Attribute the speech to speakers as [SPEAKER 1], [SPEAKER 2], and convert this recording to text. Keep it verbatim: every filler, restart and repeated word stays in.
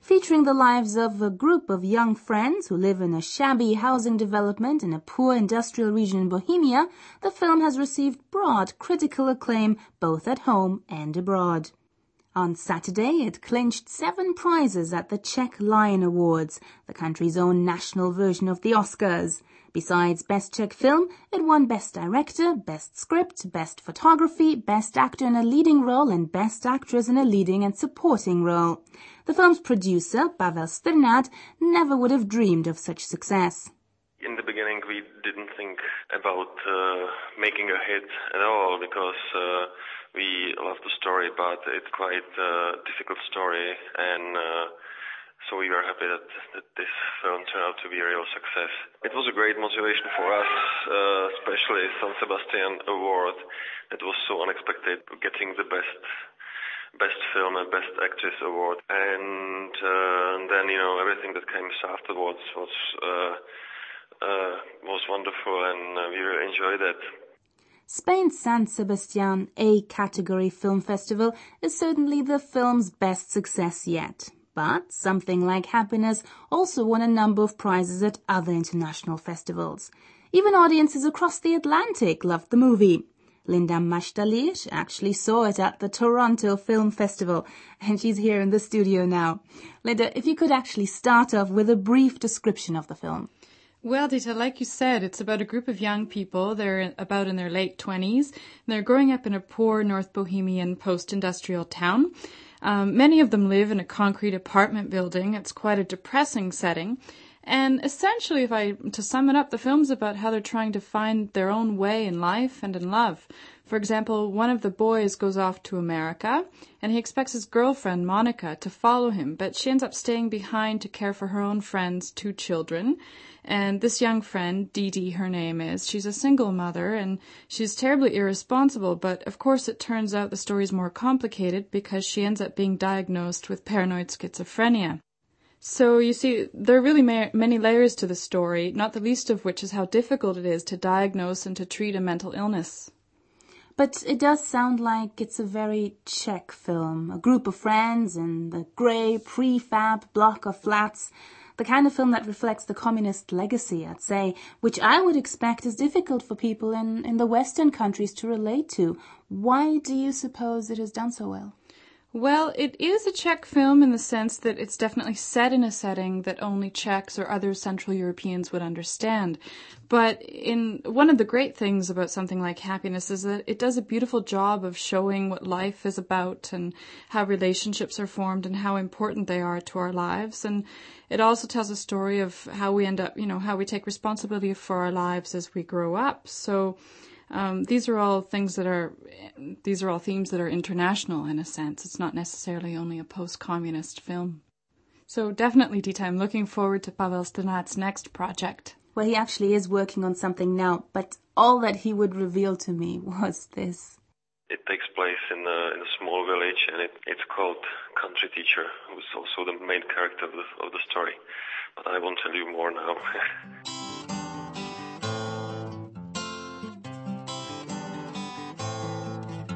[SPEAKER 1] Featuring the lives of a group of young friends who live in a shabby housing development in a poor industrial region in Bohemia, the film has received broad critical acclaim both at home and abroad. On Saturday, it clinched seven prizes at the Czech Lion Awards, the country's own national version of the Oscars. Besides Best Czech Film, it won Best Director, Best Script, Best Photography, Best Actor in a Leading Role and Best Actress in a Leading and Supporting Role. The film's producer, Pavel Strnad, never would have dreamed of such success.
[SPEAKER 2] In the beginning, we didn't think about uh, making a hit at all because uh, we love the story, but it's quite a difficult story, and uh, so we were happy that, that this film turned out to be a real success. It was a great motivation for us, uh, especially San Sebastian Award. It was so unexpected, getting the best best film and best actress award, and, uh, and then you know everything that came afterwards was uh, uh, was wonderful, and uh, we really enjoyed it.
[SPEAKER 1] Spain's San Sebastian A-category film festival is certainly the film's best success yet. But Something Like Happiness also won a number of prizes at other international festivals. Even audiences across the Atlantic loved the movie. Linda Mastalir actually saw it at the Toronto Film Festival, and she's here in the studio now. Linda, if you could actually start off with a brief description of the film.
[SPEAKER 3] Well, Dita, like you said, it's about a group of young people. They're about in their late twenties. And they're growing up in a poor North Bohemian post-industrial town. Um, many of them live in a concrete apartment building. It's quite a depressing setting. And essentially, if I to sum it up, the film's about how they're trying to find their own way in life and in love. For example, one of the boys goes off to America, and he expects his girlfriend, Monica, to follow him, but she ends up staying behind to care for her own friend's two children. And this young friend, Dee Dee, her name is, she's a single mother, and she's terribly irresponsible, but of course it turns out the story's more complicated because she ends up being diagnosed with paranoid schizophrenia. So, you see, there are really ma- many layers to the story, not the least of which is how difficult it is to diagnose and to treat a mental illness.
[SPEAKER 1] But it does sound like it's a very Czech film. A group of friends in the grey, prefab block of flats. The kind of film that reflects the communist legacy, I'd say, which I would expect is difficult for people in, in the Western countries to relate to. Why do you suppose it has done so well?
[SPEAKER 3] Well, it is a Czech film in the sense that it's definitely set in a setting that only Czechs or other Central Europeans would understand. But in one of the great things about Something Like Happiness is that it does a beautiful job of showing what life is about and how relationships are formed and how important they are to our lives. And it also tells a story of how we end up, you know, how we take responsibility for our lives as we grow up. So Um, these are all things that are, these are all themes that are international in a sense. It's not necessarily only a post-communist film. So definitely, Dita, I'm looking forward to Pavel Strnad's next project.
[SPEAKER 1] Well, he actually is working on something now, but all that he would reveal to me was this.
[SPEAKER 2] It takes place in a, in a small village, and it, it's called Country Teacher, who's also the main character of the, of the story. But I won't tell you more now.